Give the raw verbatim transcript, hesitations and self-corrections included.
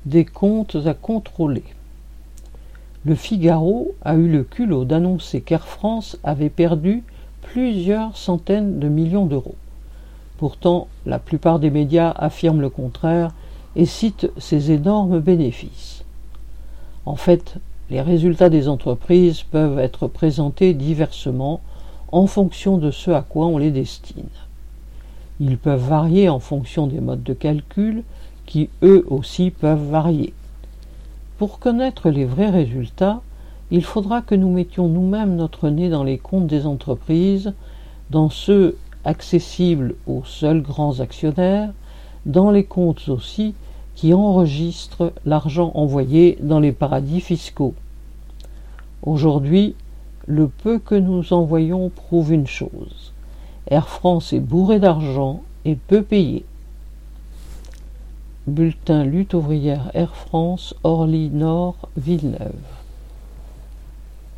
Des comptes à contrôler. Le Figaro a eu le culot d'annoncer qu'Air France avait perdu plusieurs centaines de millions d'euros. Pourtant, la plupart des médias affirment le contraire et citent ces énormes bénéfices. En fait, les résultats des entreprises peuvent être présentés diversement en fonction de ce à quoi on les destine. Ils peuvent varier en fonction des modes de calcul, qui eux aussi peuvent varier. Pour connaître les vrais résultats, il faudra que nous mettions nous-mêmes notre nez dans les comptes des entreprises, dans ceux accessibles aux seuls grands actionnaires, dans les comptes aussi qui enregistrent l'argent envoyé dans les paradis fiscaux. Aujourd'hui, le peu que nous envoyons prouve une chose: Air France est bourré d'argent et peu payé. Bulletin Lutte ouvrière Air France, Orly Nord, Villeneuve.